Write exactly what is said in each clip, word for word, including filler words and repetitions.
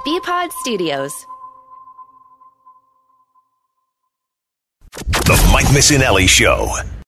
B-Pod Studios. The Mike Missinelli Show.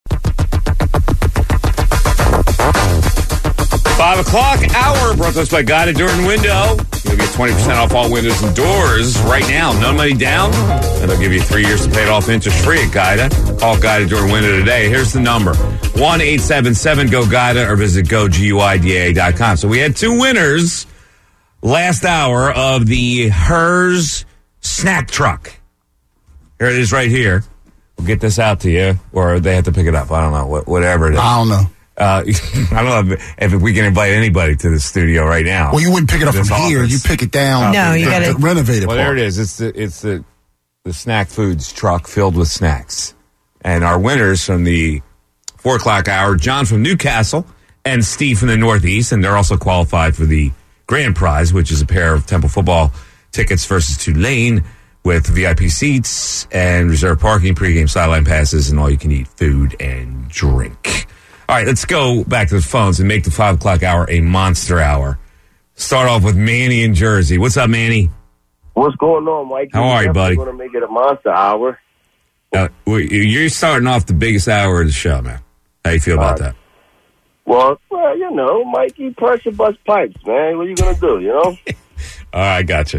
Five o'clock hour brought to us by Guided Door and Window. You'll get twenty percent off all windows and doors right now. No money down. And they'll give you three years to pay it off interest free at Guida. Call Guided Door and Window today. Here's the number. one eight seven seven go Guida or visit go guida dot com. So we had two winners last hour of the Hers snack truck. Here it is right here. We'll get this out to you, or they have to pick it up. I don't know. Whatever it is. I don't know. Uh, I don't know if, if we can invite anybody to the studio right now. Well, you wouldn't pick it up from This here. office. You pick it down. No, you the, gotta- the renovated Well, part. there it is. It's the it's the the snack foods truck filled with snacks, and our winners from the four o'clock hour: John from Newcastle and Steve from the Northeast, and they're also qualified for the grand prize, which is a pair of Temple football tickets versus Tulane with V I P seats and reserved parking, pregame sideline passes, and all you can eat food and drink. All right, let's go back to the phones and make the five o'clock hour a monster hour. Start off with Manny in Jersey. What's up, Manny? What's going on, Mike? How are you, buddy? We're going to make it a monster hour. Uh, well, you're starting off the biggest hour of the show, man. How you feel about Uh, that? Well, well, you know, Mikey, pressure bust pipes, man. What are you going to do, you know? All right, gotcha.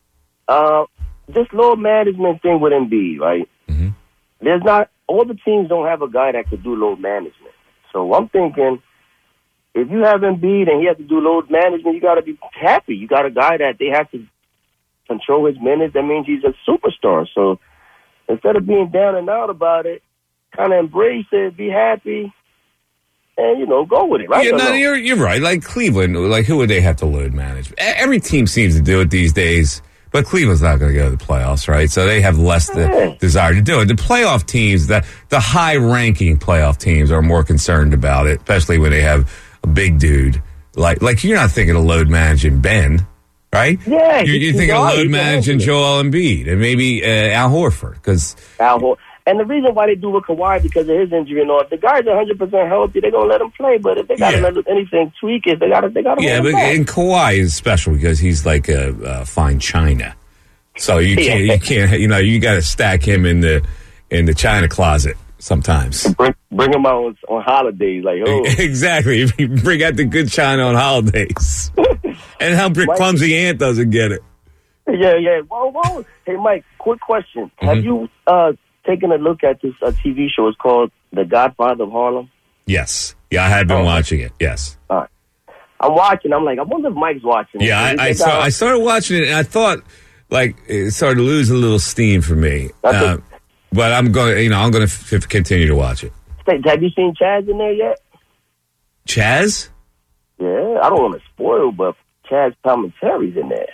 uh, this load management thing with Embiid, right? Mm-hmm. There's not, all the teams don't have a guy that could do load management. So I'm thinking, if you have Embiid and he has to do load management, you got to be happy. You got a guy that they have to control his minutes. That means he's a superstar. So instead of being down and out about it, kind of embrace it, be happy, and, you know, go with it, right? Yeah, Or no, no? you're you're right. Like Cleveland, like who would they have to load manage? E- Every team seems to do it these days, but Cleveland's not going to go to the playoffs, right? So they have less the Yeah. desire to do it. The playoff teams, the the high ranking playoff teams, are more concerned about it, especially when they have a big dude like like you're not thinking of load managing Ben, right? Yeah, you're, you're he's thinking of right. load He's managing right. Joel Embiid and maybe uh, Al Horford because. Al Hor- And the reason why they do with Kawhi because of his injury and all. If the guy's one hundred percent healthy, they're going to let him play. But if they got to Yeah. let anything tweak it, they got to they got to Yeah, but and Kawhi is special because he's like a, a fine china. So you can't, you can't, you know, you got to stack him in the in the china closet sometimes. bring, bring him out on, on holidays. Like, oh, Exactly. You bring out the good china on holidays, and help your Mike- clumsy aunt doesn't get it. yeah, yeah. Whoa, whoa. Hey, Mike, quick question. Mm-hmm. Have you uh, taken a look at this uh, T V show? It's called The Godfather of Harlem. Yes. Yeah, I have been Oh. watching it. Yes. All right. I'm watching. I'm like, I wonder if Mike's watching it. Yeah, I, They I, got- saw, I started watching it, and I thought like it started to lose a little steam for me. That's Uh, but I'm going, you know, I'm going to f- continue to watch it. Hey, have you seen Chaz in there yet? Chaz? Yeah, I don't want to spoil, but Chaz Palminteri's in there.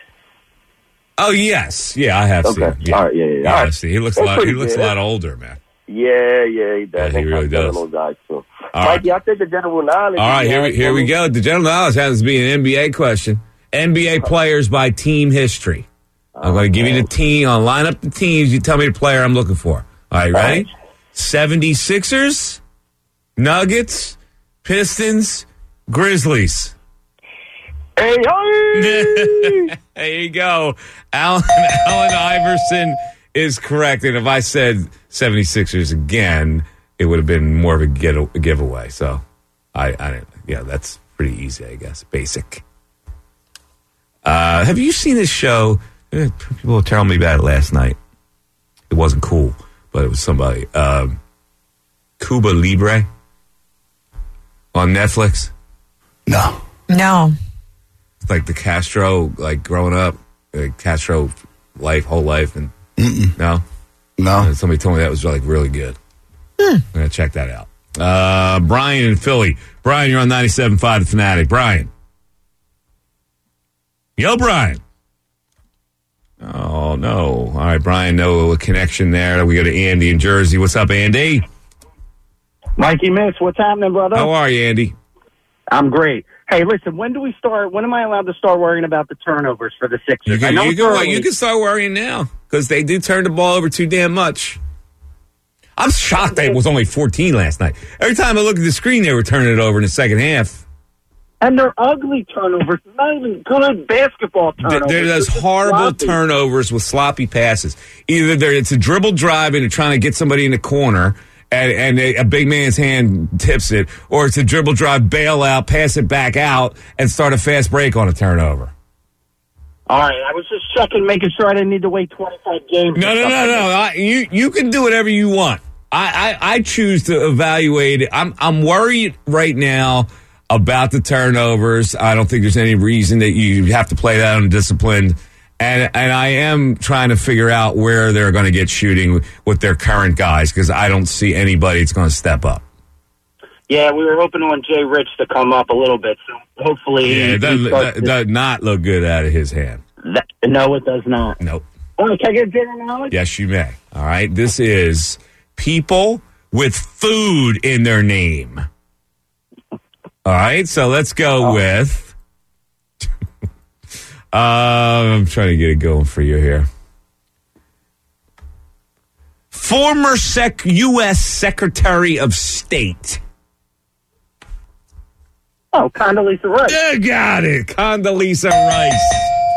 Oh yes, yeah, I have Okay. seen. Him. Yeah, All right, yeah, yeah, yeah all I right. see. He looks a That's lot. He pretty looks a good. lot older, man. Yeah, yeah, he does. Yeah, he They really kind of does. Those guys too. All Mikey, I'll take the general knowledge. All right, if you here we have here we any. go. The general knowledge happens to be an N B A question. N B A players by team history. I'm going to give you the team. I'll line up the teams. You tell me the player I'm looking for. All right, ready? right. seventy-sixers, Nuggets, Pistons, Grizzlies. Hey, hey! There you go. Allen, Allen Iverson is correct. And if I said seventy-sixers again, it would have been more of a, get, a giveaway. So, I, I didn't, yeah, that's pretty easy, I guess. Basic. Uh, have you seen this show? Eh, People were telling me about it last night. It wasn't cool, but it was somebody. Um, Cuba Libre on Netflix. No. No. Like the Castro, like growing up, like Castro life, whole life, and no, No. And somebody told me that was like really good. I'm gonna check that out. Uh, Brian in Philly. Brian, you're on ninety-seven point five The Fanatic. Brian, yo, Brian. Oh no! All right, Brian, no connection there. We go to Andy in Jersey. What's up, Andy? Mikey Miss, what's happening, brother? How are you, Andy? I'm great. Hey, listen, when do we start? When am I allowed to start worrying about the turnovers for the Sixers? You I can, know you it's can, early. you can start worrying now because they do turn the ball over too damn much. I'm shocked that it was only fourteen last night. Every time I look at the screen, they were turning it over in the second half. And they're ugly turnovers, not even good basketball turnovers. They're those just horrible sloppy. turnovers with sloppy passes. Either they're, it's a dribble drive and they're trying to get somebody in the corner, and, and a, a big man's hand tips it, or it's a dribble drive, bail out, pass it back out, and start a fast break on a turnover. All right, I was just checking, making sure I didn't need to wait twenty-five games. No, or no, no, something. no. I, you you can do whatever you want. I, I, I choose to evaluate it. I'm I'm worried right now about the turnovers. I don't think there's any reason that you have to play that undisciplined. And and I am trying to figure out where they're going to get shooting with their current guys, because I don't see anybody that's going to step up. Yeah, we were hoping on Jay Rich to come up a little bit, so hopefully... Yeah, it he doesn't, starts that, does not look good out of his hand. That, no, it does not. Nope. Oh, can I get dinner knowledge? Yes, you may. All right. This is people with food in their name. All right. So let's go oh. with. uh, I'm trying to get it going for you here. Former sec- U S Secretary of State. Oh, Condoleezza Rice. You got it. Condoleezza Rice.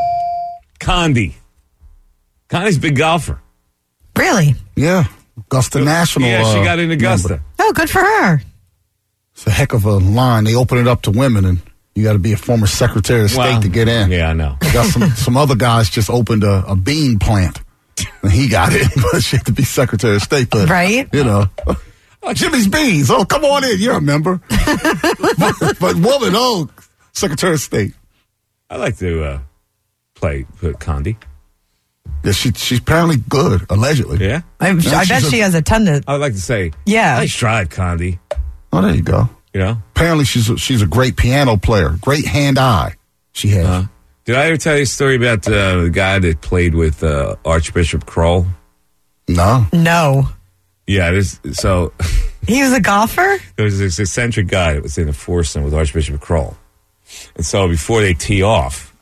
Condi. Condi's a big golfer. Really? Yeah. Augusta National. Yeah, she uh, got in Augusta. member. Oh, good for her. It's a heck of a line. They open it up to women, and you got to be a former Secretary of State Well, to get in. Yeah, I know. Got some, some other guys just opened a, a bean plant, and he got in, but she had to be Secretary of State. But, right? You know. Oh, Jimmy's Beans. Oh, come on in. You're a member. but, but woman, oh, Secretary of State. I like to uh, play uh, Condi. Yeah, she, she's apparently good, allegedly. Yeah? I, I bet she's she a- has a ton to. I would like to say, Yeah. nice try, Condi. Oh, there you go. You know? Apparently, she's a, she's a great piano player. Great hand-eye she has. Uh, did I ever tell you a story about uh, the guy that played with uh, Archbishop Kroll? No. No. Yeah, this, so He was a golfer? there was this eccentric guy that was in a foursome with Archbishop Kroll. And so before they tee off,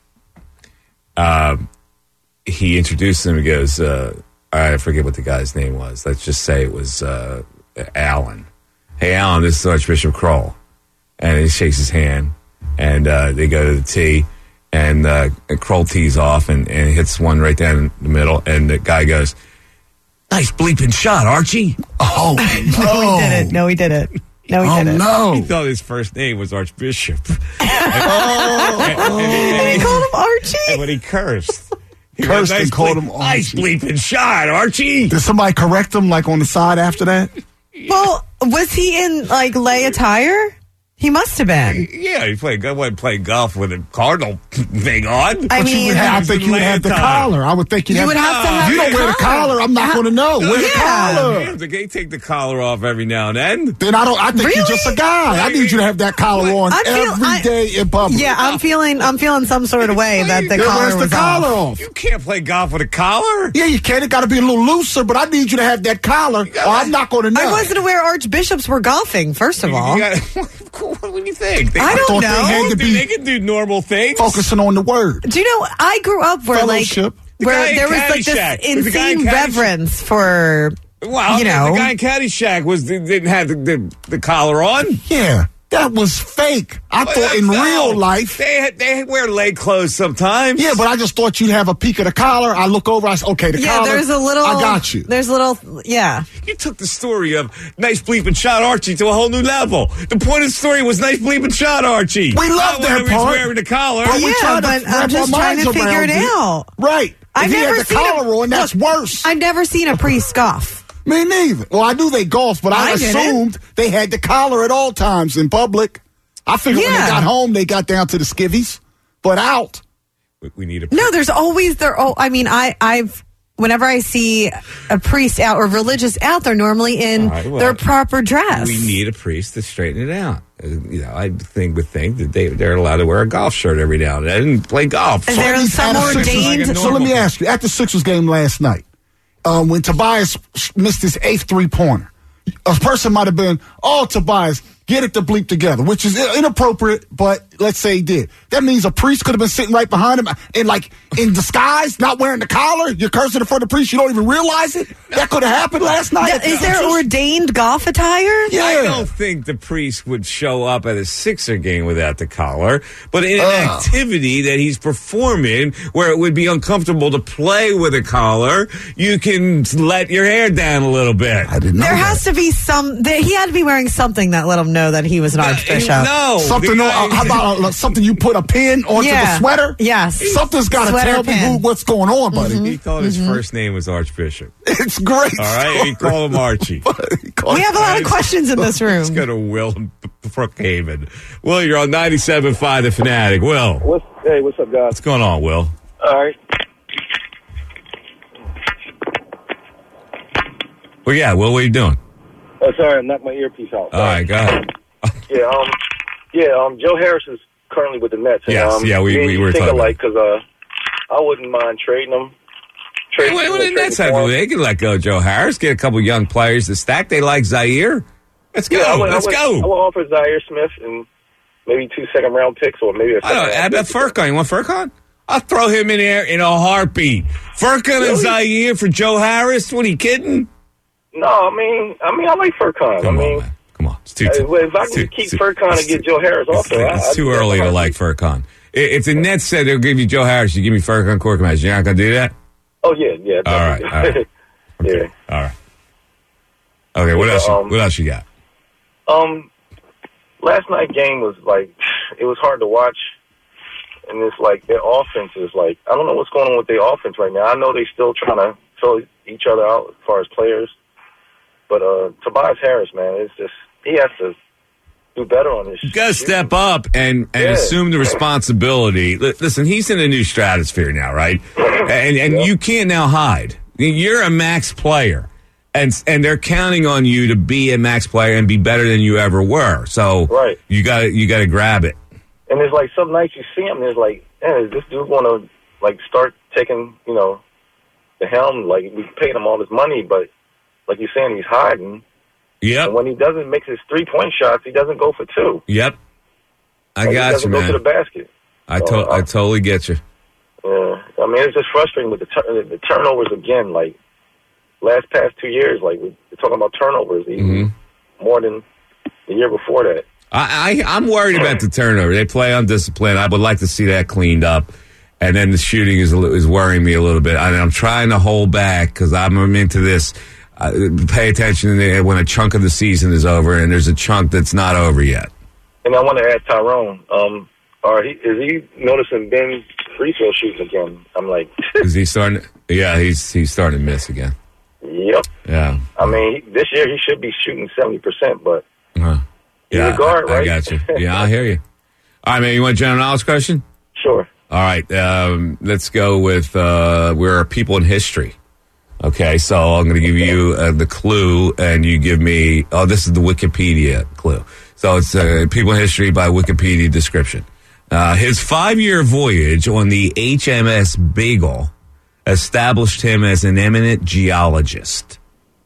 um, he introduced him. He goes, uh, I forget what the guy's name was. Let's just say it was uh, Alan. Hey, Alan, this is Archbishop Kroll. And he shakes his hand, and uh, they go to the tee, and uh, Kroll tees off and, and hits one right down the middle, and the guy goes, nice bleeping shot, Archie. Oh, no. No, he didn't. No, he didn't. No, he Oh, didn't. no. He thought his first name was Archbishop. Oh, And he called him Archie? And when he cursed, he Cursed went, and called him Nice Archie." bleeping shot, Archie. Did somebody correct him, like, on the side after that? Well, was he in, like, lay attire? He must have been. Yeah, he played. I went play golf with a Cardinal thing on. I But you mean, would have, I think you would have the collar. I would think you'd You have, would have to have If you don't the wear the collar. collar, I'm not going to know. Wear the Yeah. collar. Yeah, they take the collar off every now and then. Then I don't. I think you're Really? just a guy. I need you to have that collar on I feel- every I- day in public. Yeah, I'm feeling I'm feeling some sort of way that the Then collar where's the was collar off. off? You can't play golf with a collar. Yeah, you can. It got to be a little looser, but I need you to have that collar, or I'm not going to know. I wasn't aware archbishops were golfing, first of all. You gotta, what do you think? They, I don't thought they know. had to They, be they can do normal things. focusing on the word. Do you know, I grew up where, like, Fellowship. The guy where in there was, like, Caddyshack. this The guy in insane Caddyshack. reverence for, Well, you know. the guy in Caddyshack was didn't have the, the, the collar on. Yeah, that was fake. I Well, thought in no. real life. they they wear leg clothes sometimes. Yeah, but I just thought you'd have a peek of the collar. I look over. I said, okay, the yeah, collar. there's a little. I got you. There's a little, yeah. You took the story of nice bleeping shot Archie to a whole new level. The point of the story was nice bleeping shot Archie. We love Not that when he was part. wearing the collar. But we Yeah, tried to but I'm wrap just our trying to minds figure around it out. Right. I've if he never had the seen collar a, on, that's look, worse. I've never seen a priest golf. Me neither. Well, I knew they golfed, but I, I didn't. assumed they had the collar at all times in public. I figured when Yeah. they got home, they got down to the skivvies, but out. We- We need a No, there's always there. Oh, I mean, I, I've whenever I see a priest out or religious out, they're normally in All right, well, their proper dress. We need a priest to straighten it out. Uh, You know, I think would think that they they're allowed to wear a golf shirt every now and then and play golf. Is So- there At least some at a Sixers- ordained? Like a So let me normal- ask you: at the Sixers game last night, um, when Tobias missed his eighth three-pointer, a person might have been, "Oh, Tobias, get it to bleep together, which is inappropriate, but let's say he did. That means a priest could have been sitting right behind him and, like, in disguise, not wearing the collar. You're cursing in front of the priest. You don't even realize it. That could have happened last night. Now, is there ordained golf attire? Yeah. I don't think the priest would show up at a Sixer game without the collar, but in an Uh. activity that he's performing where it would be uncomfortable to play with a collar, you can let your hair down a little bit. I didn't know There that. has to be some. There, he had to be wearing something that let him know that he was an archbishop. No. Something, the uh, guy- how about uh, something you put a pin onto Yeah. the sweater? Yes. Something's got to Sweater tell pin. me who, what's going on, buddy. He thought his first name was Archbishop. It's great. All right? He called him Archie. We have a lot of questions in this room. Let's go to Will in Brookhaven. Will, you're on ninety-seven point five The Fanatic. Will, What's hey? What's up, guys? what's going on, Will? All right. Well, yeah, Will, what are you doing? Oh, sorry, I knocked my earpiece out. All right, go ahead. Yeah, um, yeah, um, Joe Harris is currently with the Mets. And, Yes, um, yeah, we- me and we you were think talking alike because uh, I wouldn't mind trading him. Hey, Trading, what, what trading the Nets for have? him. They can let go Joe Harris, get a couple young players to stack. They like Zaire. Let's go. Yeah, I would, Let's I would, go. I would offer Zaire Smith and maybe two second round picks or maybe a I second don't know. round How about pick. Furkan? You want Furkan? I'll throw him in there in a heartbeat. Furkan and Really? Zaire for Joe Harris? What are you kidding? No, I mean, I mean, I like Furkan. Come I mean, on, man. Come on. It's too, uh, too, well, if I it's can too- keep too- Furkan it's and get too- Joe Harris off It's, there, I- it's I'd too do that early in a to like heartbeat. Furkan. I- If the Nets said they'll give you Joe Harris, you give me Furkan Korkmaz, you're not going to do that? Oh yeah, yeah. All right, all right. Yeah. All right. Okay, what Yeah, else? um, What else you got? Um, last night game was like, it was hard to watch, and it's like their offense is like, I don't know what's going on with their offense right now. I know they still trying to fill each other out as far as players, but uh, Tobias Harris, man, it's just he has to do better on this. You got to step up and, and Yeah. assume the responsibility. L- listen, he's in a new stratosphere now, right? And and Yeah. you can't now hide. You're a max player, and and they're counting on you to be a max player and be better than you ever were. So Right. you got to you got to grab it. And it's like some nights you see him, and it's like, hey, does this dude want to like start taking, you know, the helm? Like we paid him all this money, but like you're saying, he's hiding. Yep, And when he doesn't make his three point shots, he doesn't go for two. yep. I Like, he got you, doesn't go to the man. basket. I So, to- I uh, totally get you. Yeah, I mean it's just frustrating with the tur- the turnovers again. Like last past two years, like we're talking about turnovers even Mm-hmm. more than the year before that. I, I I'm worried about the turnover. They play undisciplined. I would like to see that cleaned up. And then the shooting is a li- is worrying me a little bit. And I'm trying to hold back because I'm into this. Uh, pay attention to when a chunk of the season is over, and there's a chunk that's not over yet. And I want to ask Tyrone, um, are he is he noticing Ben free throw shooting again? I'm like, Is he starting? Yeah, he's he's starting to miss again. yep. Yeah. I mean, he, this year he should be shooting seventy percent, but Uh-huh. He's Yeah, a guard, I, I right? got you. Yeah, I hear you. All right, man. You want a general knowledge question? sure. All right, um, let's go with uh, we're people in history. Okay, so I'm going to give you uh, the clue, and you give me. Oh, this is the Wikipedia clue. So it's uh, people in history by Wikipedia description. Uh, his five-year voyage on the H M S Beagle established him as an eminent geologist.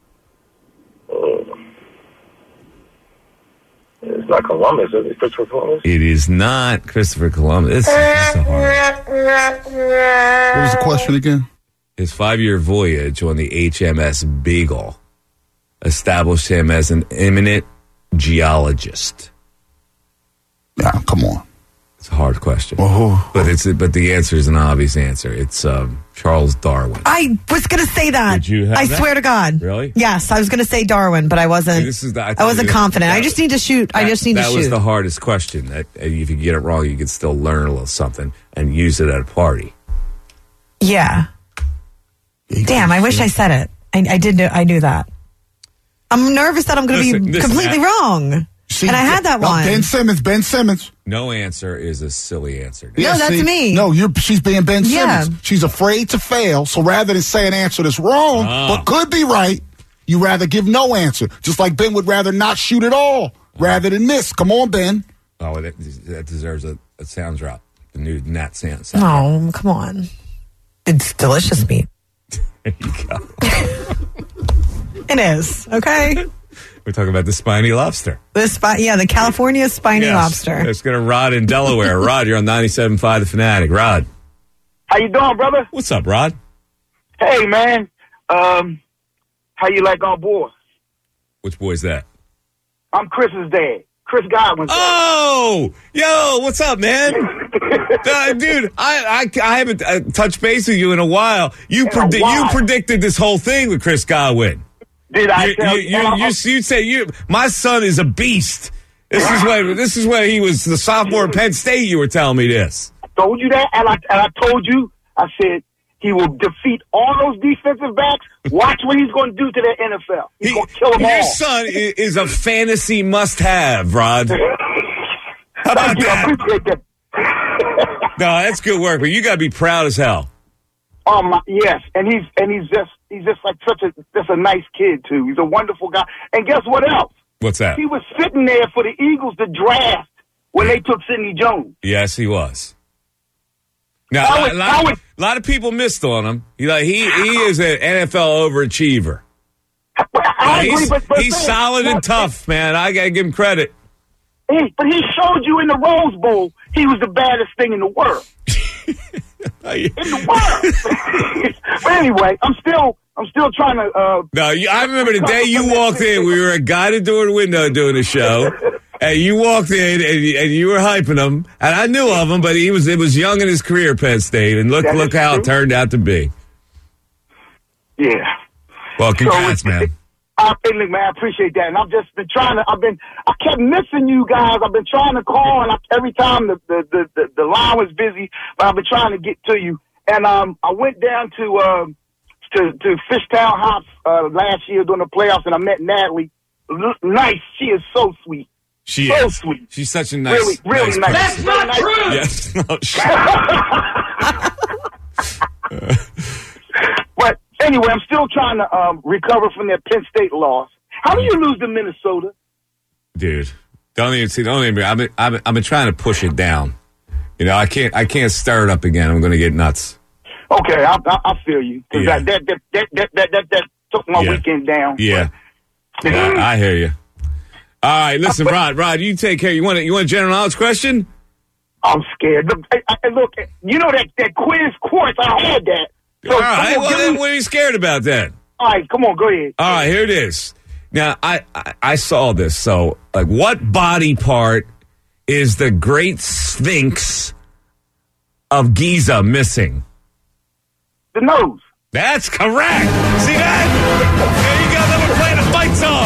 It's not Columbus, is it? Christopher Columbus? It is not Christopher Columbus. This is a hard. What was the question again? His five-year voyage on the H M S Beagle established him as an eminent geologist. Yeah, come on. It's a hard question, Oh, but it's but the answer is an obvious answer. It's um, Charles Darwin. I was going to say that. Did you have I that? swear to God. Really? Yes, I was going to say Darwin, but I wasn't. See, this is the- I I, told wasn't you, confident. that I just was- need to shoot. I just need that to was shoot. the hardest question. That uh, if you get it wrong, you can still learn a little something and use it at a party. Yeah. Damn, I wish I said it. I, I did. Know, I knew that. I'm nervous that I'm going to Listen, be listen, completely I- wrong. See, and I had that no, one. Ben Simmons, Ben Simmons. No answer is a silly answer. No, that's see, me. No, you're, she's being Ben Yeah. Simmons. She's afraid to fail, so rather than say an answer that's wrong, Ah. but could be right, you rather give no answer. Just like Ben would rather not shoot at all, rather than miss. Come on, Ben. Oh, that, that deserves a, a sound drop. The new Nat sound. sound No, come on. It's delicious meat. There you go. It is, okay? We're talking about the spiny lobster. The spot, yeah, the California spiny Yes. lobster. Let's go to Rod in Delaware. Rod, you're on ninety-seven point five The Fanatic. Rod. How you doing, brother? What's up, Rod? Hey, man. Um, how you like our boy? Which boy's that? I'm Chris's dad. Chris Godwin's dad. Oh, yo, what's up, man? uh, dude, I, I, I haven't uh, touched base with you in a while. You, In a predi- while. you predicted this whole thing with Chris Godwin. Did I You, tell you, you, uh, you, you say you. My son is a beast. This is when this is when he was the sophomore at Penn State. You were telling me this. told you that, and I, and I told you, I said, he will defeat all those defensive backs. Watch what he's going to do to the N F L. He's He- going to kill them your all. son i- is a fantasy must-have, Rod. How about Thank you. I that? appreciate that. No, that's good work, but you got to be proud as hell. Oh my, yes, and he's and he's just he's just like such a just a nice kid too. He's a wonderful guy. And guess what else? What's that? He was sitting there for the Eagles to draft when they took Sidney Jones. Yes, he was. Now, I a, would- lot, I would- a lot of people missed on him. He like he he is an N F L overachiever. I, Now, I agree, he's but, but he's man, solid and but- tough, man. I got to give him credit. He, but he showed you in the Rose Bowl he was the baddest thing in the world. In the world. But anyway, I'm still I'm still trying to. Uh, No, you, I remember the day you walked in. We were a guy at the door the window doing a show, and you walked in and, and you were hyping him, and I knew of him, but he was it was young in his career, Penn State, and look That look is how it true. turned out to be. yeah. Well, congrats, So it's- man. I, hey, look, man, I appreciate that, and I've just been trying to. I've been. I kept missing you guys. I've been trying to call, and I, every time the, the the the the line was busy, but I've been trying to get to you. And um, I went down to um to to Fishtown Hops uh, last year during the playoffs, and I met Natalie. L- nice, she is so sweet. She so is. sweet. She's such a nice, Really, really nice. person. That's not true. Yes. No, she- But anyway, I'm still trying to um, recover from that Penn State loss. How do you lose to Minnesota? dude, don't even see. Don't even. I've been, I've been, I've been trying to push it down. You know, I can't. I can't stir it up again. I'm going to get nuts. Okay, I, I, I feel you. 'Cause Yeah. that, that, that, that, that, that, that took my Yeah. weekend down. Yeah. Yeah, I hear you. All right, listen, Rod. Rod, you take care. You want a, you want a general knowledge question? I'm scared. Look, I, I, look, you know that, that quiz course, I had that. So, All right. come on, Well, give then me- what are you scared about then? all right, come on, go ahead. All right, here it is. Now, I, I I saw this. So, like, what body part is the Great Sphinx of Giza missing? The nose. That's correct. See that? There you go. Then we're playing a fight song.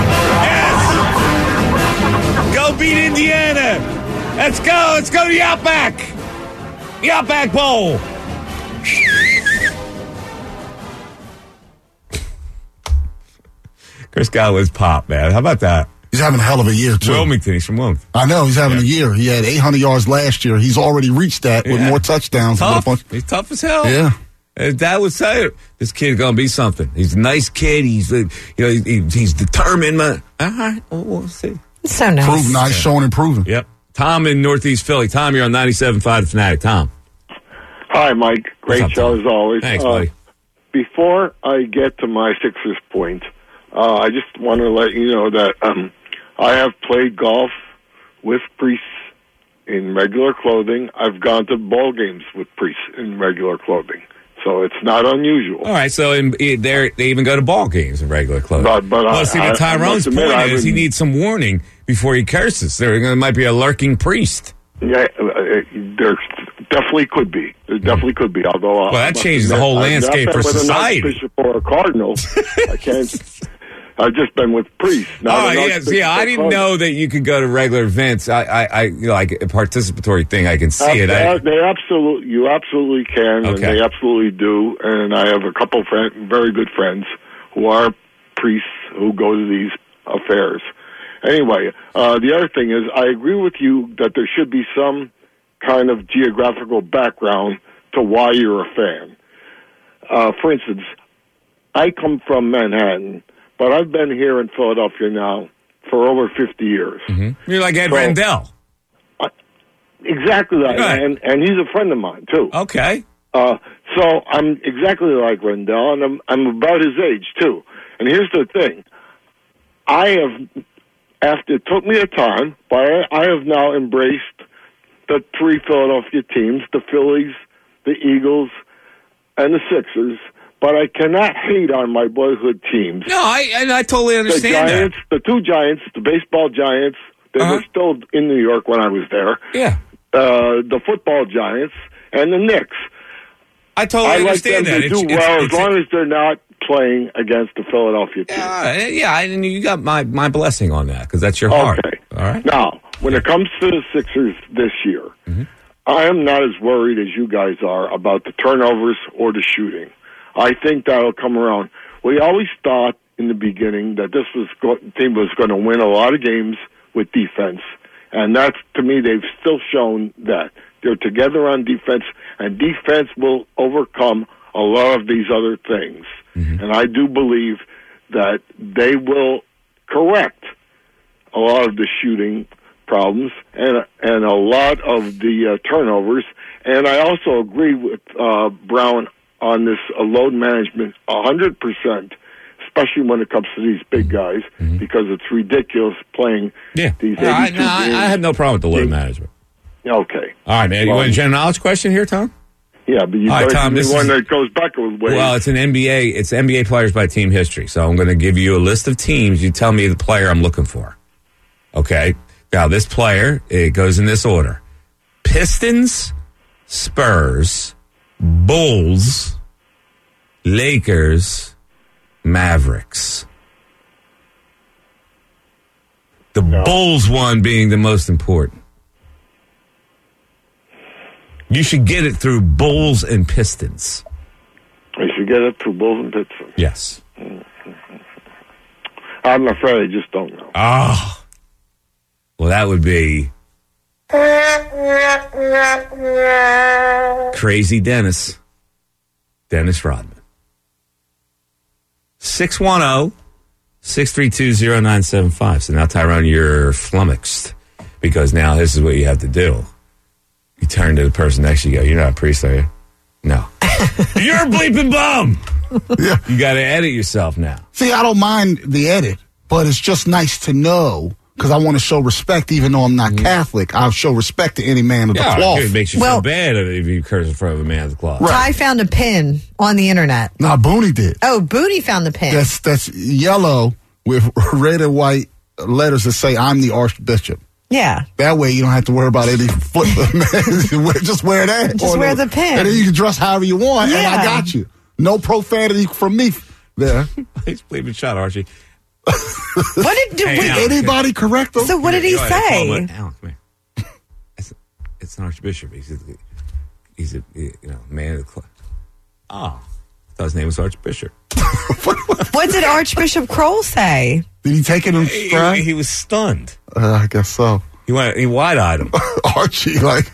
Yes. Go beat Indiana. Let's go. Let's go to the Outback. The Outback Bowl. Chris Godwin's pop, man. How about that? He's having a hell of a year, too. Wilmington. He's from Wilmington. I know, he's having Yeah. a year. He had eight hundred yards last year. He's already reached that with Yeah. more touchdowns. Tough. With a bunch- He's tough as hell. Yeah. His dad would say it. This kid's gonna be something. He's a nice kid. He's, uh, you know, he, he's determined. Man. All right, well, we'll see. It's so nice. Prove nice, showing and proving. Yep. Tom in Northeast Philly. Tom, you're on ninety-seven point five The Fanatic. Tom. Hi, Mike. Great What's up, show Tom? as always. Thanks, Uh, buddy. Before I get to my Sixers point, uh, I just want to let you know that um, I have played golf with priests in regular clothing. I've gone to ball games with priests in regular clothing, so it's not unusual. All right, so in, in, they they even go to ball games in regular clothes. But- but well, I- see, I- the I Tyrone's must admit, point I've is he been- needs some warning before he curses. There there might be a lurking priest. Yeah, uh, uh, there definitely could be. There definitely could be. Although, Well, that changes the whole landscape for society. I've not been with an archbishop or a cardinal. I can't. I've just been with priests. Not Oh an yes, archbishop yeah. I or didn't cardinal. know that you could go to regular events. I, I, I you know, like a participatory thing. I can see it. I, Uh, they absolutely, you absolutely can, and Okay. they absolutely do. And I have a couple friend, very good friends who are priests who go to these affairs. Anyway, uh, the other thing is, I agree with you that there should be some kind of geographical background to why you're a fan. Uh, for instance, I come from Manhattan, but I've been here in Philadelphia now for over fifty years. you're like Ed So- Rendell. Exactly that, Right. and and he's a friend of mine too. Okay. Uh, so I'm exactly like Rendell, and I'm I'm about his age too. And here's the thing: I have, after it took me a time, but I, I have now embraced the three Philadelphia teams, the Phillies, the Eagles, and the Sixers. But I cannot hate on my boyhood teams. No, I and I totally understand the Giants, that. The two Giants, the baseball Giants, they Uh-huh. were still in New York when I was there. Yeah. Uh, the football Giants and the Knicks. I totally I like understand them that. to do It's- well it's- as long as they're not playing against the Philadelphia team. Uh, yeah, and you got my, my blessing on that because that's your heart. Okay. All right. Now, when it comes to the Sixers this year, Mm-hmm. I am not as worried as you guys are about the turnovers or the shooting. I think that'll come around. We always thought in the beginning that this was go- team was going to win a lot of games with defense, and that's, to me, they've still shown that. They're together on defense, and defense will overcome a lot of these other things. Mm-hmm. And I do believe that they will correct a lot of the shooting problems and and a lot of the uh, turnovers. And I also agree with uh, Brown on this uh, load management one hundred percent, especially when it comes to these big guys, mm-hmm. because it's ridiculous playing yeah. these no, I, eighty-two no, I, games. I have no problem with the load management. Okay. All right, man. You well, want a general knowledge question here, Tom? Yeah, but you All right, got Tom, this one is, that goes back a ways. Well, it's an N B A. It's N B A players by team history. So I'm going to give you a list of teams. You tell me the player I'm looking for. Okay. Now, this player, it goes in this order. Pistons, Spurs, Bulls, Lakers, Mavericks. The no. Bulls one being the most important. You should get it through Bulls and Pistons. I should get it through Bulls and Pistons. Yes. I'm afraid I just don't know. Oh. Well, that would be Crazy Dennis. Dennis Rodman. six one zero, six three two, zero nine seven five. So now, Tyrone, you're flummoxed because now this is what you have to do. You turn to the person next to you, you go, you're not a priest, are you? No. You're a bleeping bum. Yeah. You got to edit yourself now. See, I don't mind the edit, but it's just nice to know because I want to show respect even though I'm not mm. Catholic. I'll show respect to any man of yeah, the cloth. It makes you well, feel bad if you curse in front of a man of the cloth. Right. Ty found a pin on the internet. No, Booney did. Oh, Booney found the pin. That's, that's yellow with red and white letters that say, I'm the Archbishop. Yeah. That way you don't have to worry about any foot. Just wear that. Just wear the, the pin. And then you can dress however you want, yeah. and I got you. No profanity from me there. He's bleeping shot, Archie. What did, did hey, we, Alan, anybody correct him? So what did he say? say? Alan, come here. It's, it's an archbishop. He's a, he's a you know man of the cloth. Oh, I thought his name was Archbishop. What did Archbishop Kroll say? Did he take it in stride? He, he was stunned. Uh, I guess so. He went. He wide-eyed him. Archie, like.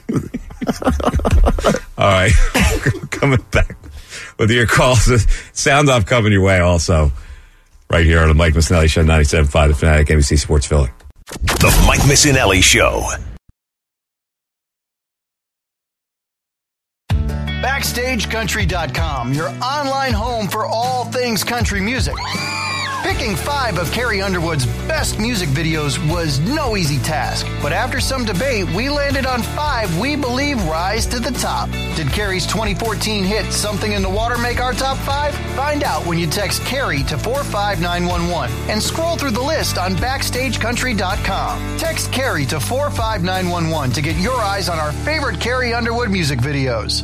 All right, coming back with your calls. Sound off coming your way also. Right here on the Mike Missinelli Show, ninety-seven point five, The Fanatic, N B C Sports Philly. The Mike Missinelli Show. Backstage Country dot com, your online home for all things country music. Picking five of Carrie Underwood's best music videos was no easy task, but after some debate, we landed on five we believe rise to the top. Did Carrie's twenty fourteen hit Something in the Water make our top five? Find out when you text Carrie to four five nine one one and scroll through the list on Backstage Country dot com. Text Carrie to four five nine one one to get your eyes on our favorite Carrie Underwood music videos.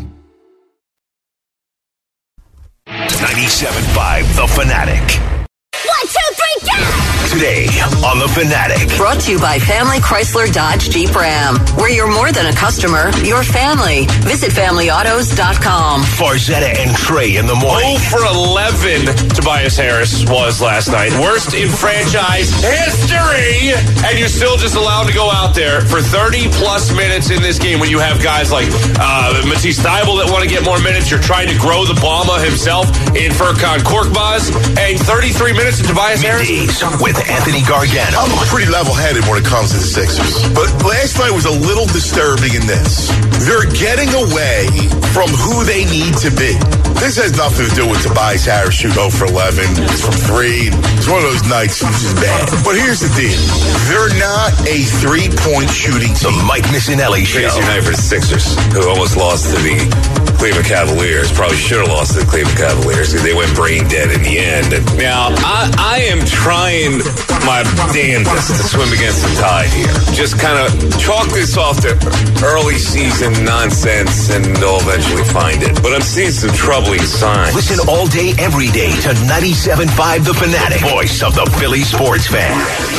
ninety-seven point five, The Fanatic. One, two, three, go! Today on The Fanatic. Brought to you by Family Chrysler Dodge Jeep Ram. Where you're more than a customer, you're family. Visit family autos dot com. Farzetta and Trey in the morning. oh for eleven, Tobias Harris was last night. Worst in franchise history. And you're still just allowed to go out there for thirty-plus minutes in this game when you have guys like uh, Matisse Thybulle that want to get more minutes. You're trying to grow the Bama himself in Furkan Korkmaz. And thirty-three minutes to Tobias Harris. With with Anthony Gargano. I'm pretty level-headed when it comes to the Sixers. But last night was a little disturbing in this. They're getting away from who they need to be. This has nothing to do with Tobias Harris shooting oh for eleven from three. It's one of those nights which is bad. But here's the deal. They're not a three-point shooting team. The Mike Missinelli Show. Crazy night for the Sixers, who almost lost to the Cleveland Cavaliers. Probably should have lost to the Cleveland Cavaliers because they went brain dead in the end. And now, I, I am trying my damnedest to swim against the tide here. Just kind of chalk this off to early season nonsense, and they'll eventually find it. But I'm seeing some troubling signs. Listen all day, every day to ninety-seven point five The Fanatic, voice of the Philly sports fan.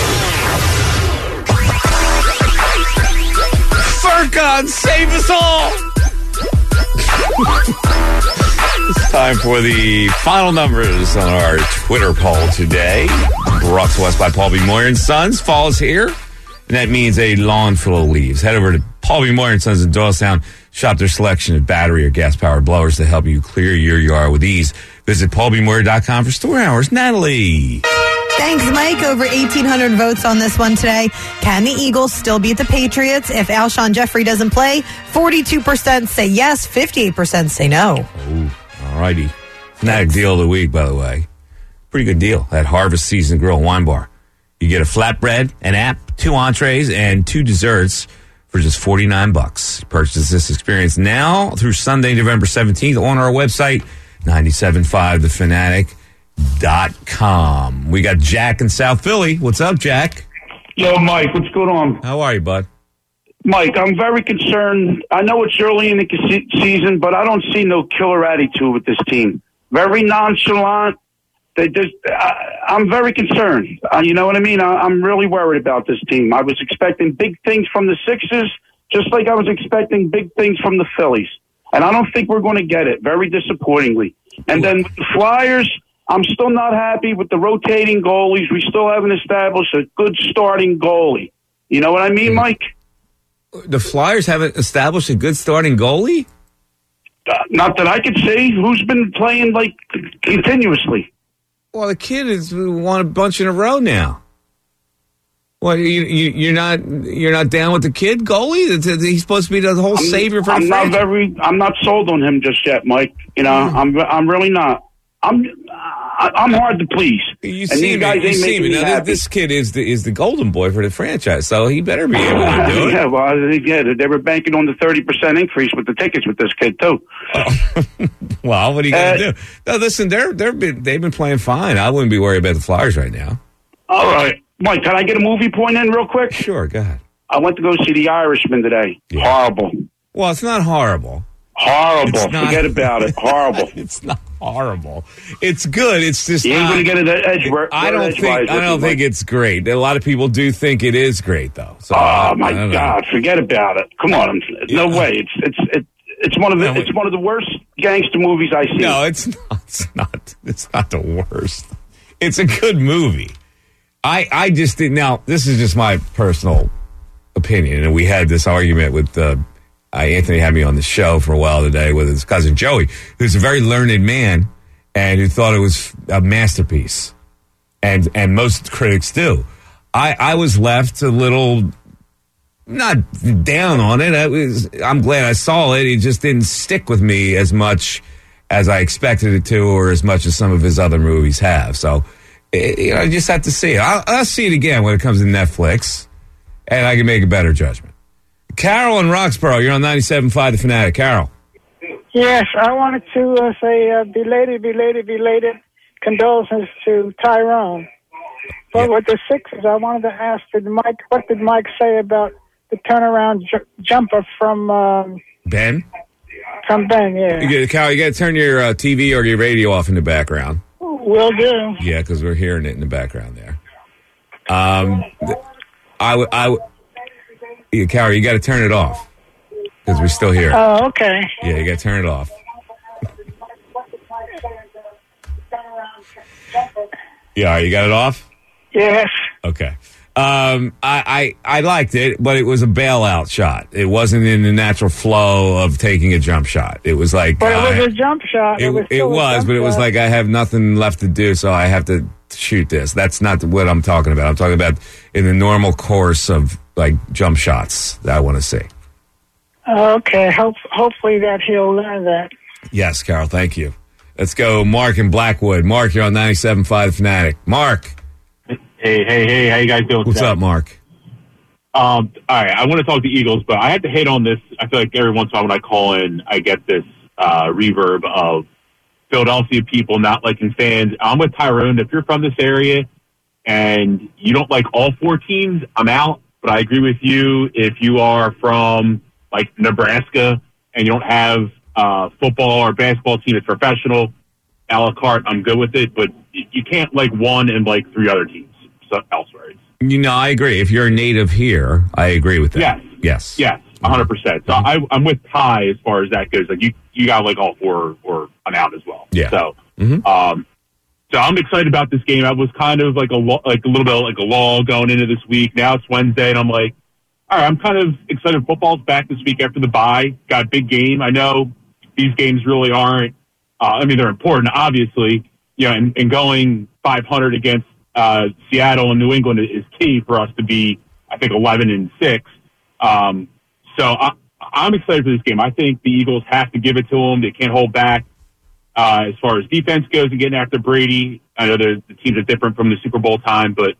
Furcon, save us all! It's time for the final numbers on our Twitter poll today. Brought to us by Paul B. Moyer and Sons. Fall is here, and that means a lawn full of leaves. Head over to Paul B. Moyer and Sons in Doylestown. Shop their selection of battery or gas-powered blowers to help you clear your yard with ease. Visit paul b moyer dot com for store hours. Natalie. Thanks, Mike. Over eighteen hundred votes on this one today. Can the Eagles still beat the Patriots if Alshon Jeffrey doesn't play? forty-two percent say yes, fifty-eight percent say no. Oh, all righty. Fanatic deal of the week, by the way. Pretty good deal at Harvest Season Grill and Wine Bar. You get a flatbread, an app, two entrees, and two desserts for just forty-nine bucks. Purchase this experience now through Sunday, November seventeenth on our website, ninety-seven point five the fanatic dot com. We got Jack in South Philly. What's up, Jack? Yo, Mike, what's going on? How are you, bud? Mike, I'm very concerned. I know it's early in the se- season, but I don't see no killer attitude with this team. Very nonchalant. They just, I, I'm very concerned. Uh, you know what I mean? I, I'm really worried about this team. I was expecting big things from the Sixers, just like I was expecting big things from the Phillies. And I don't think we're going to get it, very disappointingly. And then with the Flyers, I'm still not happy with the rotating goalies. We still haven't established a good starting goalie. You know what I mean, Mike? The Flyers haven't established a good starting goalie? Uh, not that I could see. Who's been playing, like, continuously? Well, the kid has won a bunch in a row now. Well, you, you, you're not you're not down with the kid goalie? He's supposed to be the whole I'm, savior for I'm the not franchise. very. I'm not sold on him just yet, Mike. You know, Mm. I'm I'm really not. I'm I, I'm hard to please. You and see these me. guys You ain't see making me. me Now, happy. this kid is the is the golden boy for the franchise, so he better be able to do it. Yeah, well, I think, yeah, they were banking on the thirty percent increase with the tickets with this kid too. Well, what are you going to Uh, do? No, listen, they're they're been, they've been playing fine. I wouldn't be worried about the Flyers right now. All right, Mike, can I get a movie point in real quick? Sure, go ahead. I went to go see The Irishman today. Horrible. Well, it's not horrible. Horrible. It's not- Forget about it. Horrible. It's not horrible. It's good. It's just You ain't not- going to get it at Edgeworth. I don't Edgewise think I with don't you, think Mike. it's great. A lot of people do think it is great, though. So Oh I- my I don't know. God! Forget about it. Come on, no way. It's it's it, it's one of the it's one of the worst gangster movies I see. No, it's not. It's not. It's not the worst. It's a good movie. I I just did. Now this is just my personal opinion, and we had this argument with uh, I, Anthony had me on the show for a while today with his cousin Joey, who's a very learned man and who thought it was a masterpiece, and and most critics do. I I was left a little not down on it. I was. I'm glad I saw it. It just didn't stick with me as much as I expected it to, or as much as some of his other movies have. So, eh, you know, I just have to see it. I'll, I'll see it again when it comes to Netflix, and I can make a better judgment. Carol in Roxborough, you're on ninety-seven point five The Fanatic. Carol. Yes, I wanted to uh, say uh, belated, belated, belated condolences to Tyrone. But with the Sixers, I wanted to ask, did Mike, what did Mike say about the turnaround ju- jumper from um, Ben? from Ben? Yeah, You get, Carol, you got to turn your uh, T V or your radio off in the background. will do. Yeah, because we're hearing it in the background there. Um, th- I would, I would, yeah, Carol, you got to turn it off because we still hear it. Oh, okay. Yeah, you got to turn it off. Yeah, you got it off? Yes. Okay. Um, I, I I liked it, but it was a bailout shot. It wasn't in the natural flow of taking a jump shot. It was like, But it uh, was a jump shot. It, It was, it still a was, jump but it was shot. like I have nothing left to do, so I have to shoot this. That's not what I'm talking about. I'm talking about in the normal course of like jump shots that I want to see. Okay, hope, hopefully that he'll learn that. Yes, Carol, thank you. Let's go, Mark in Blackwood. Mark, you're on ninety-seven point five The Fanatic. Mark. Hey, hey, hey, how you guys doing What's today? up, Mark? Um, all right, I want to talk to Eagles, but I had to hit on this. I feel like every once in a while when I call in, I get this uh, reverb of Philadelphia people not liking fans. I'm with Tyrone. If you're from this area and you don't like all four teams, I'm out. But I agree with you. If you are from, like, Nebraska and you don't have uh, football or basketball team that's professional, a la carte, I'm good with it. But you can't like one and like three other teams elsewhere. You know, I agree. If you're a native here, I agree with that. Yes. Yes. Yes, one hundred percent. So I, I'm with Ty as far as that goes. Like you, you got like all four, or I'm out as well. Yeah. So, Mhm. um, so I'm excited about this game. I was kind of like a lo- like a little bit like a lull going into this week. Now it's Wednesday, and I'm like, all right, I'm kind of excited. Football's back this week after the bye. Got a big game. I know these games really aren't. Uh, I mean, they're important, obviously. You know, and, and going five hundred against uh, Seattle and New England is key for us to be, I think, eleven and six. Um, so I, I'm excited for this game. I think the Eagles have to give it to them. They can't hold back uh, as far as defense goes and getting after Brady. I know the, the teams are different from the Super Bowl time, but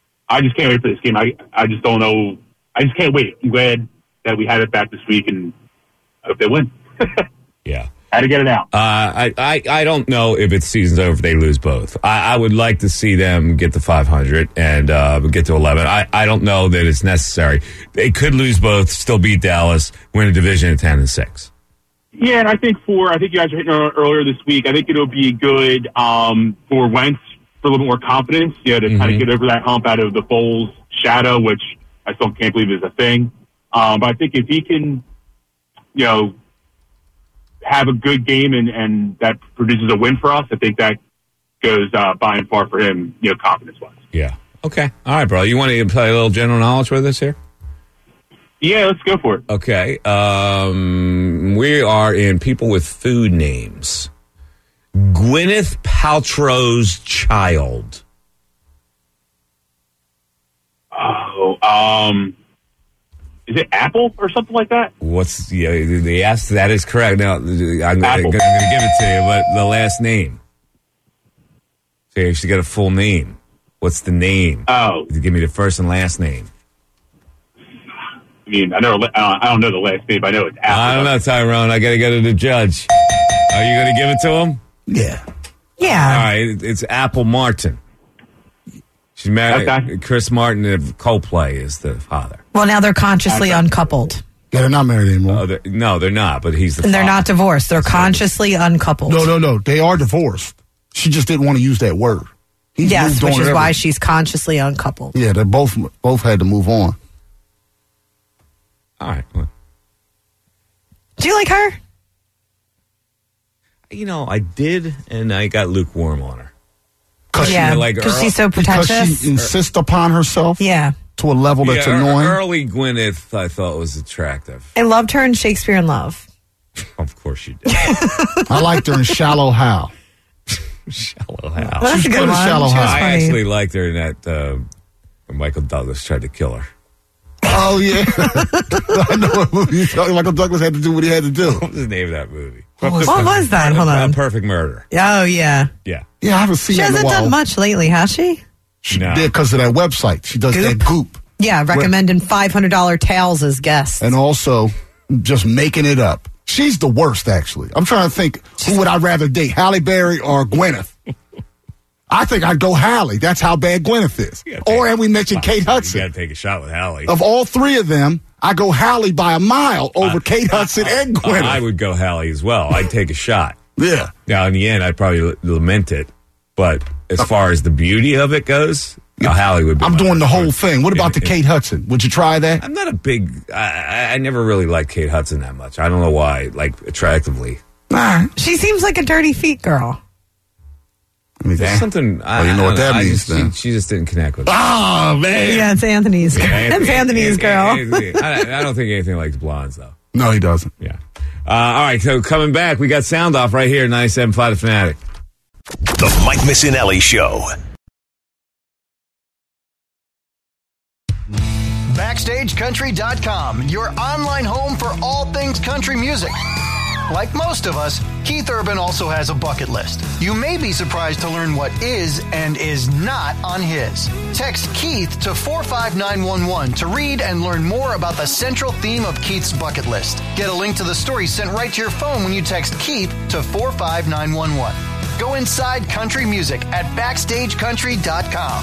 I just can't wait for this game. I, I just don't know. I just can't wait. I'm glad that we have it back this week, and I hope they win. Yeah. Had to get it out. Uh, I, I, I don't know if it's season's over if they lose both. I, I would like to see them get to five hundred and uh, get to eleven. I, I don't know that it's necessary. They could lose both, still beat Dallas, win a division at ten and six. Yeah, and I think for, I think you guys were hitting on it earlier this week, I think it'll be good um, for Wentz for a little bit more confidence, you know, to Mm-hmm. kind of get over that hump out of the Foles shadow, which I still can't believe is a thing. Um, but I think if he can, you know, have a good game and, and that produces a win for us, I think that goes uh, by and far for him, you know, confidence-wise. Yeah. Okay. All right, bro. You want to play a little general knowledge with us here? Yeah, let's go for it. Okay. Um, we are in people with food names. Gwyneth Paltrow's child. Oh, um, is it Apple or something like that? What's yeah? They asked. That is correct. Now I'm going to Apple. give it to you, but the last name. So you should get a full name. What's the name? Oh, give me the first and last name. I mean, I know uh, I don't know the last name. But I know it's Apple. I don't know, Tyrone. I got to go to the judge. Are you going to give it to him? Yeah. Yeah. All right. It's Apple Martin. She's married. Okay. Chris Martin of Coldplay is the father. Well, now they're consciously uncoupled. Yeah, they're not married anymore. Oh, they're, no, they're not. But he's the. And they're father. not divorced. They're consciously uncoupled. No, no, no. They are divorced. She just didn't want to use that word. He's Yes, moved which on is and why everything. she's consciously uncoupled. Yeah, they both both had to move on. All right. Well, Do you like her? you know, I did, and I got lukewarm on her. Cause Yeah, she, like, because Earl- she's so Because pretentious. she insists upon herself Yeah. to a level that's yeah, annoying. Early Gwyneth, I thought was attractive. I loved her in Shakespeare in Love. Of course you did. I liked her in Shallow Hal. Shallow Hal. Well, that's a She's good good one. at Shallow She was Hal. I funny. actually liked her in that uh, when Michael Douglas tried to kill her. Oh, yeah. I know what movie you're talking. Michael Douglas had to do what he had to do. What was the name of that movie? What was, what was that? Hold A on. Perfect Murder. Oh, yeah. Yeah. Yeah, I haven't seen She that in a hasn't while. done much lately, has she? She No. did because of that website. She does Goop? that goop. Yeah, recommending five hundred dollars towels as guests. And also just making it up. She's the worst, actually. I'm trying to think, who would I rather date, Halle Berry or Gwyneth? I think I'd go Halle. That's how bad Gwyneth is. You gotta take- Or, and we mentioned Kate You Hudson. got to take a shot with Hallie. Of all three of them, I go Halle by a mile over Kate Hudson and Gwyneth. I would go Hallie as well. I'd take a shot. Yeah. Now, in the end, I'd probably l- lament it. But as far as the beauty of it goes, no, Hallie would be. I'm my doing the choice. whole thing. What about the It- it- Kate Hudson? Would you try that? I'm not a big. I, I- I never really liked Kate Hudson that much. I don't know why. Like attractively. Nah. She seems like a dirty feet girl. means There's that? something. I, Oh, you know I what don't that I means just- then. She, she just didn't connect with it. Oh, man. Yeah, it's Anthony's. it's Anthony's girl. Anthony. I, I don't think anything likes blondes, though. No, he doesn't. Yeah. Uh, all right, so coming back, we got Sound Off right here, ninety-seven point five The Fanatic. The Mike Missinelli Show. Backstage Country dot com, your online home for all things country music. Like most of us, Keith Urban also has a bucket list. You may be surprised to learn what is and is not on his. Text Keith to four five nine one one to read and learn more about the central theme of Keith's bucket list. Get a link to the story sent right to your phone when you text Keith to four five nine one one. Go inside country music at backstage country dot com.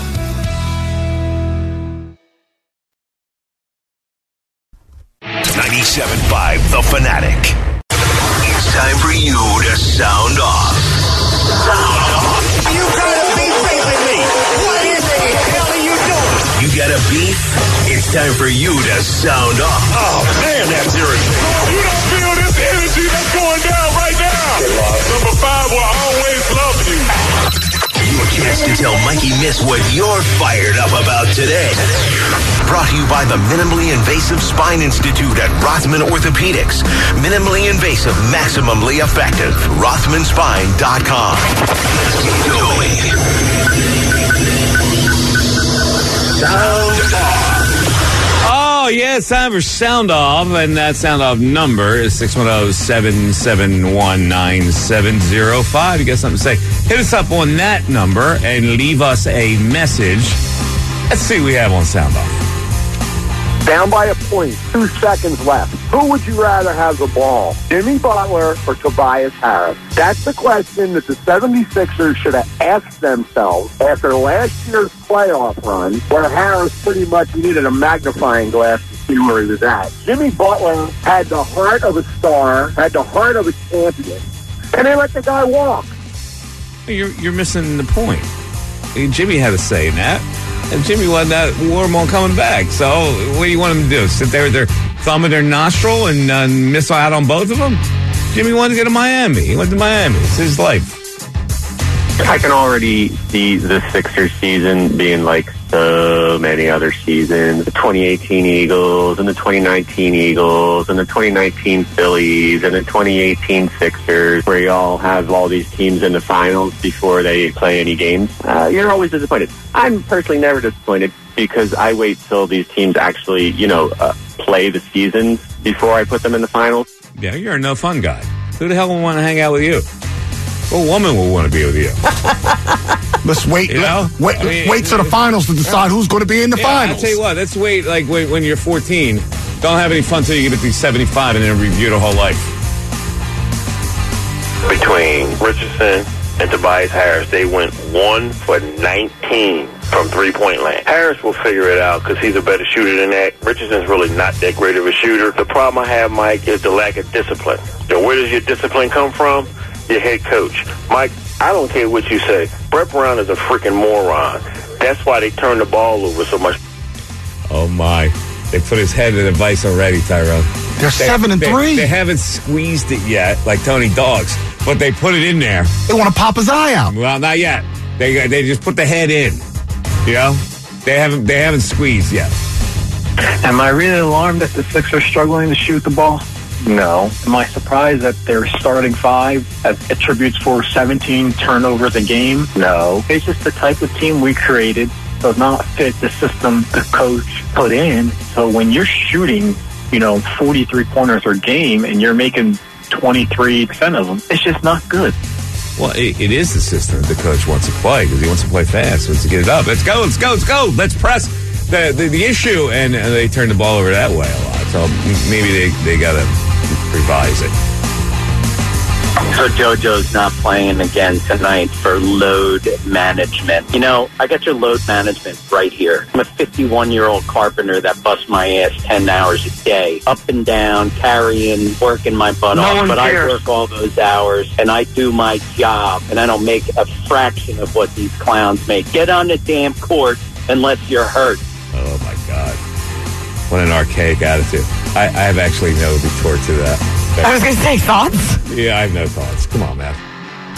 ninety-seven point five The Fanatic. It's time for you to sound off. Sound off. You gotta be facing me. What in the hell are you doing? You got a beef? It's time for you to sound off. Oh, man, that's irritating. You don't feel this energy that's going down right now. Number five will always love you. Your chance to tell Mikey Miss what you're fired up about today. Brought to you by the Minimally Invasive Spine Institute at Rothman Orthopedics. Minimally invasive, maximally effective. Rothman Spine dot com. Let's get going. Sound off. Oh, yeah, it's time for Sound Off, and that Sound Off number is six one zero, seven seven one, nine seven zero five. You got something to say? Hit us up on that number and leave us a message. Let's see what we have on Sound Off. Down by a point, two seconds left. Who would you rather have the ball, Jimmy Butler or Tobias Harris? That's the question that the seventy-sixers should have asked themselves after last year's playoff run, where Harris pretty much needed a magnifying glass to see where he was at. Jimmy Butler had the heart of a star, had the heart of a champion, and they let the guy walk. You're, you're missing the point. Jimmy had a say in that. And Jimmy wasn't that warm on coming back. So what do you want him to do? Sit there with their thumb in their nostril and uh, miss out on both of them? Jimmy wanted to go to Miami. He went to Miami. It's his life. I can already see the Sixers season being like so many other seasons. The twenty eighteen Eagles and the twenty nineteen Eagles and the twenty nineteen Phillies and the twenty eighteen Sixers, where you all have all these teams in the finals before they play any games. Uh, you're always disappointed. I'm personally never disappointed because I wait till these teams actually, you know, uh, play the seasons before I put them in the finals. Yeah, you're a no fun guy. Who the hell would want to hang out with you? What woman will want to be with you? Let's wait. You know? Wait, I mean, wait to the finals to decide who's going to be in the yeah, finals. I'll tell you what, let's wait like when, when you're fourteen. Don't have any fun till you get to be seventy-five and then review the whole life. Between Richardson and Tobias Harris, they went one for nineteen from three-point land. Harris will figure it out because he's a better shooter than that. Richardson's really not that great of a shooter. The problem I have, Mike, is the lack of discipline. So where does your discipline come from? Your head coach. Mike, I don't care what you say. Brett Brown is a freaking moron. That's why they turn the ball over so much. Oh, my. They put his head in the vice already, Tyrone. They're they, seven and they, three. They haven't squeezed it yet, like Tony Dogs, but they put it in there. They want to pop his eye out. Well, not yet. They they just put the head in. You know, they haven't they haven't squeezed yet. Am I really alarmed that the Sixers are struggling to shoot the ball? No. Am I surprised that their starting five attributes for seventeen turnovers a game? No. It's just the type of team we created does not fit the system the coach put in. So when you're shooting, you know, forty-three pointers a game and you're making twenty-three percent of them, it's just not good. Well, it, it is the system the coach wants to play because he wants to play fast, wants to get it up. Let's go, let's go, let's go. Let's press the the, the issue, and, and they turn the ball over that way a lot. So maybe they, they got to revise it. So JoJo's not playing again tonight for load management. You know, I got your load management right here. I'm a fifty-one-year-old carpenter that busts my ass ten hours a day, up and down, carrying, working my butt No off. one But cares. I work all those hours, and I do my job, and I don't make a fraction of what these clowns make. Get on the damn court unless you're hurt. Oh, my God. What an archaic attitude. I, I have actually no retort to that. I was going to say thoughts. Yeah, I have no thoughts. Come on, man.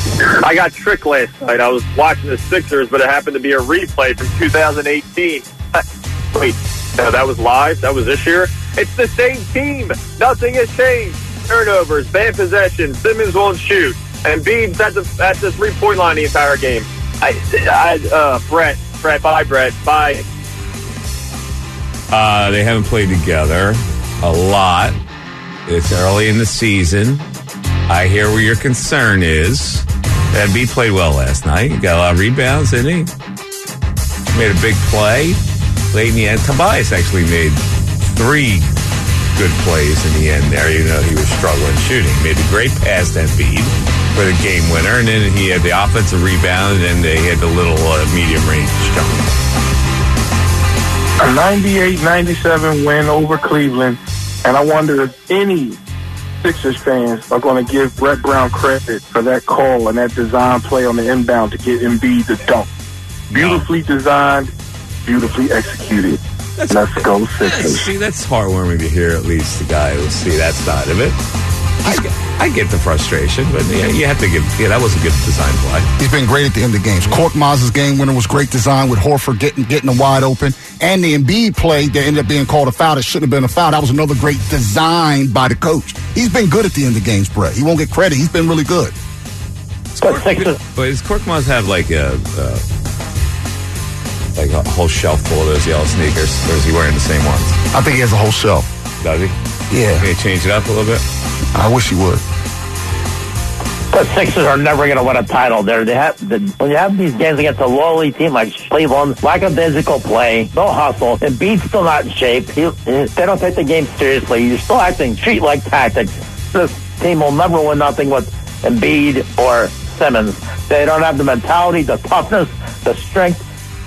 I got tricked last night. I was watching the Sixers, but it happened to be a replay from two thousand eighteen. Wait, no, that was live? That was this year? It's the same team. Nothing has changed. Turnovers, bad possession, Simmons won't shoot, and Embiid's at the at the three-point line the entire game. I, I uh, Brett, Brett, bye, Brett, bye. Uh, they haven't played together a lot. It's early in the season. I hear where your concern is. Embiid played well last night. He got a lot of rebounds, didn't he? Made a big play late in the end. Tobias actually made three good plays in the end there. You know, he was struggling shooting. Made a great pass to Embiid for the game winner, and then he had the offensive rebound, and they had the little uh, medium range jump. A ninety-eight ninety-seven win over Cleveland, and I wonder if any Sixers fans are going to give Brett Brown credit for that call and that design play on the inbound to get Embiid the dunk. Beautifully no. designed, beautifully executed. That's, Let's go Sixers. See, that's heartwarming to hear at least the guy who see that side of it. I, I get the frustration, but yeah, you have to give. Yeah, that was a good design play. He's been great at the end of games. Korkmaz's game winner was great design with Horford getting getting him wide open, and the Embiid play that ended up being called a foul that shouldn't have been a foul. That was another great design by the coach. He's been good at the end of games, Brett. He won't get credit. He's been really good. But does Korkmaz have like a uh, like a whole shelf full of those yellow sneakers, or is he wearing the same ones? I think he has a whole shelf. Does he? Yeah. Can he change it up a little bit? I wish he would. The Sixers are never going to win a title. There, they have the, when you have these games against a lowly team like Cleveland, lackadaisical play, no hustle, and Embiid's still not in shape. He, they don't take the game seriously. You're still acting street-like tactics. This team will never win nothing with Embiid or Simmons. They don't have the mentality, the toughness, the strength.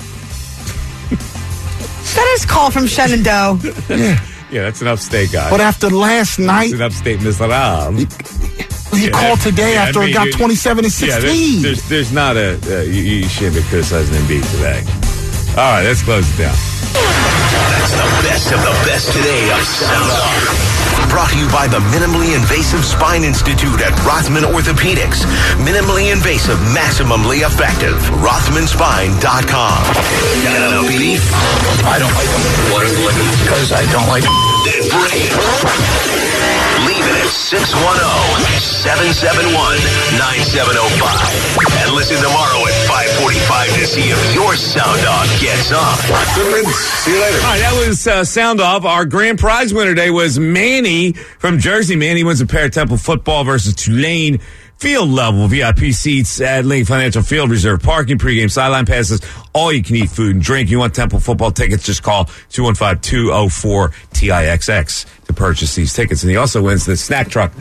That is call from Shenandoah. Yeah. Yeah, that's an upstate guy. But after last night, that's an upstate Misaram. He yeah, called today yeah, after I mean, it got twenty-seven and sixteen. Yeah, there's, there's, there's not a uh, you, you shouldn't be criticizing Embiid today. All right, let's close it down. That's the best of the best today of Sound Off. Brought to you by the Minimally Invasive Spine Institute at Rothman Orthopedics. Minimally invasive, maximally effective. Rothman Spine dot com. Got an L P D? I don't like them. What is it? Because I don't like them. Then break. Leave it at six one zero, seven seven one, nine seven zero five. And listen tomorrow at five forty-five to see if your Sound Off gets on. See you later. All right, that was uh, Sound Off. Our grand prize winner today was Manny from Jersey. Manny wins a pair of Temple football versus Tulane. Field level V I P seats at Lincoln Financial Field, reserved parking, pregame sideline passes, all you can eat food and drink. You want Temple football tickets? Just call two one five, two zero four, T I X X to purchase these tickets. And he also wins the snack truck.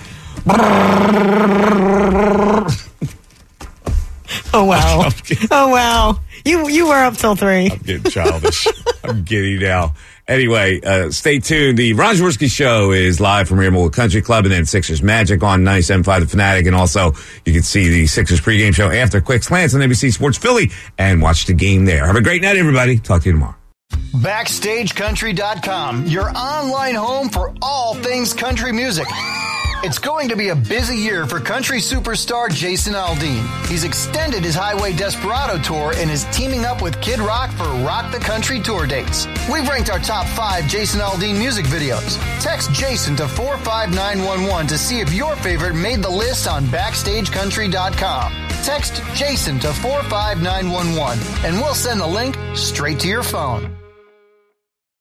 Oh wow! Oh wow! You you were up till three. I'm getting childish. I'm giddy now. Anyway, uh, stay tuned. The Ron Jaworski Show is live from Rainbow Country Club, and then Sixers Magic on ninety-seven point five The Fanatic. And also, you can see the Sixers pregame show after Quick Slants on A B C Sports Philly and watch the game there. Have a great night, everybody. Talk to you tomorrow. Backstage Country dot com, your online home for all things country music. It's going to be a busy year for country superstar Jason Aldean. He's extended his Highway Desperado tour and is teaming up with Kid Rock for Rock the Country tour dates. We've ranked our top five Jason Aldean music videos. Text Jason to four five nine one one to see if your favorite made the list on Backstage Country dot com. Text Jason to four five nine one one and we'll send the link straight to your phone.